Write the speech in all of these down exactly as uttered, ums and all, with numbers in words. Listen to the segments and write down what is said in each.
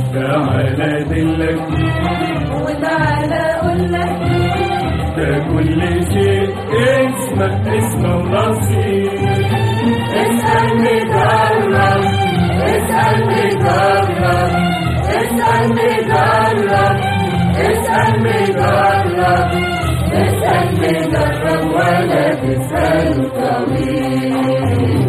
تعالى ادلك وتعالى اقولك ده كل شيء اسمه اسمه ونصيب. اسألني جرب اسألني جرب اسألني جرب اسألني جرب اسألني جرب ولا تسأل طويل.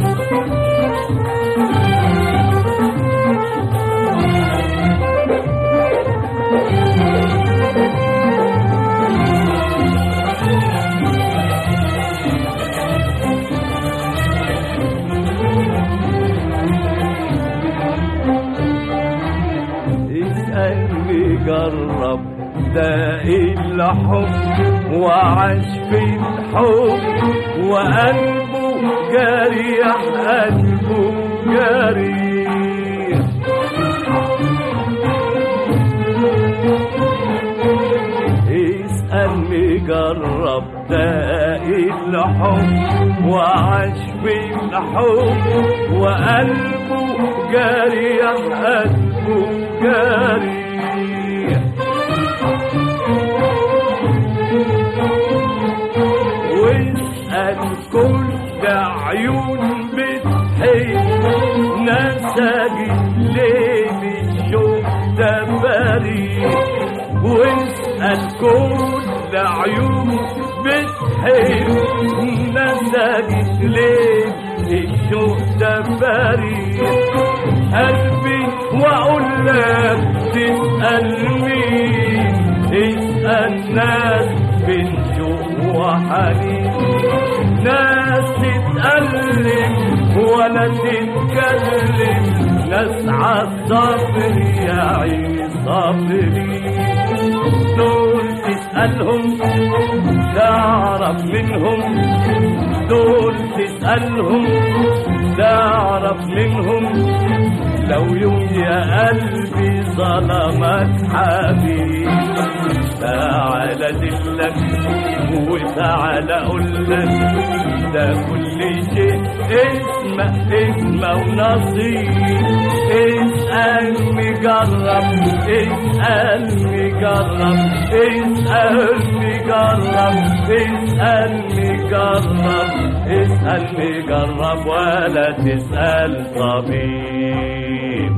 جرب ده الحب وعاش في الحب وقلبه جريح قلبه جريح. اسألني جرب ده الحب وعاش في الحب وقلبه جريح قلبه جريح. واسأل كل عيون بتحب نسجت ليل الشوق ده بريء. واسأل كل عيون بتحب نسجت ليل الشوق ده بريء. قلبي واقول لك تسأل مين؟ اسأل ناس بين شوق وحنين، ناس تتألم ولا تتكلم، ناس عالصبر يا عين صابرين. دول تسألهم تعرف منهم، دول تسألهم تعرف منهم. لو يوم يا قلبي ظلمك حبيب تعالى ادلك وتعالى اقولك ده كل شيء اسمه اسمه ونصيب. اسألني جرب اسألني جرب اسألني جرب اسألني جرب اسألني جرب ولا تسأل طبيب.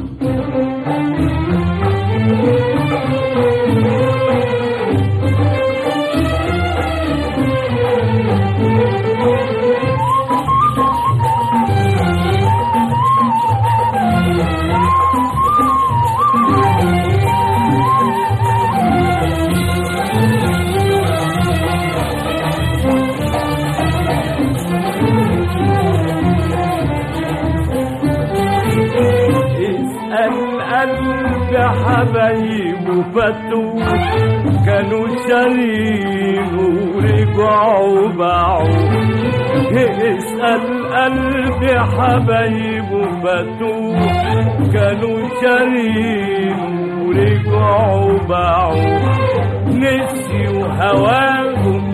القلب حبايبه فاتوا كانوا شارين ورجعوا باعوا. اسأل قلب حبايبه فاتوا كانوا شارين ورجعوا باعوا. نسيوا هواهم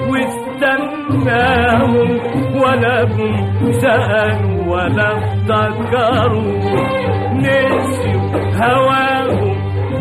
واستناهم ولا هم سألوا ولا افتكروا. نسيوا هواهم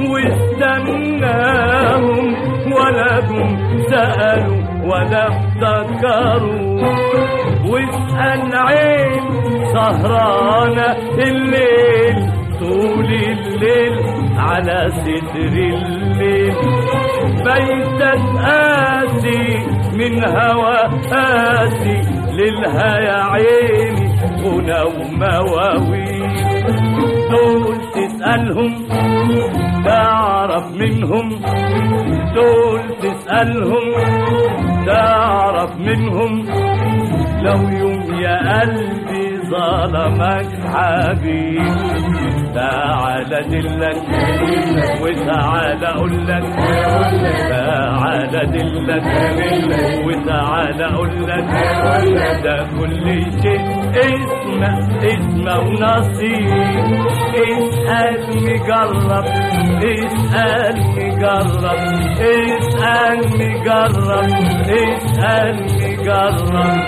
واستناهم ولا هم سألوا ولا افتكروا. واسأل عين سهرانة الليل طول الليل على صدر الليل، بيتك قاسي من هوا قاسي ليلها يا عيني غنى ومواويل. دول تسألهم تعرف منهم، دول تسألهم تعرف منهم. لو يوم يا قلبي ظلمك حبيب تعالى ادلك وتعالى اقولك تعالى ادلك وتعالى اقولك ده كل شيء اسمه اسمه ونصيب. اسألني جرب اسألني جرب اسألني جرب اسألني جرب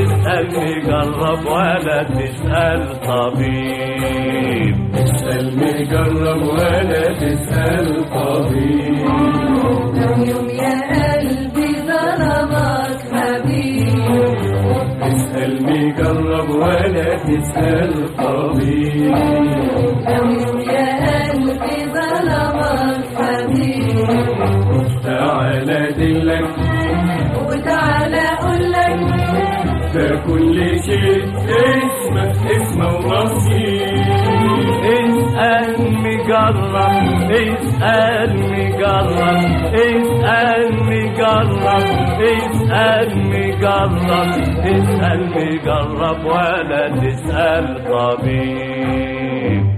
اسألني جرب ولا تسأل طبيب. اسألني مجرب ولا تسأل طبيب. لو يوم يا قلبي ظلمك حبيب، اسأل مجرب ولا تسأل طبيب. لو يوم يا قلبي ظلمك حبيب، تعالى دلك وتعالى أقولك ده كل شيء اسمه اسمه ونصيب. اسأل مجرب اسأل مجرب اسأل مجرب اسأل مجرب اسأل مجرب ولا تسأل طبيب.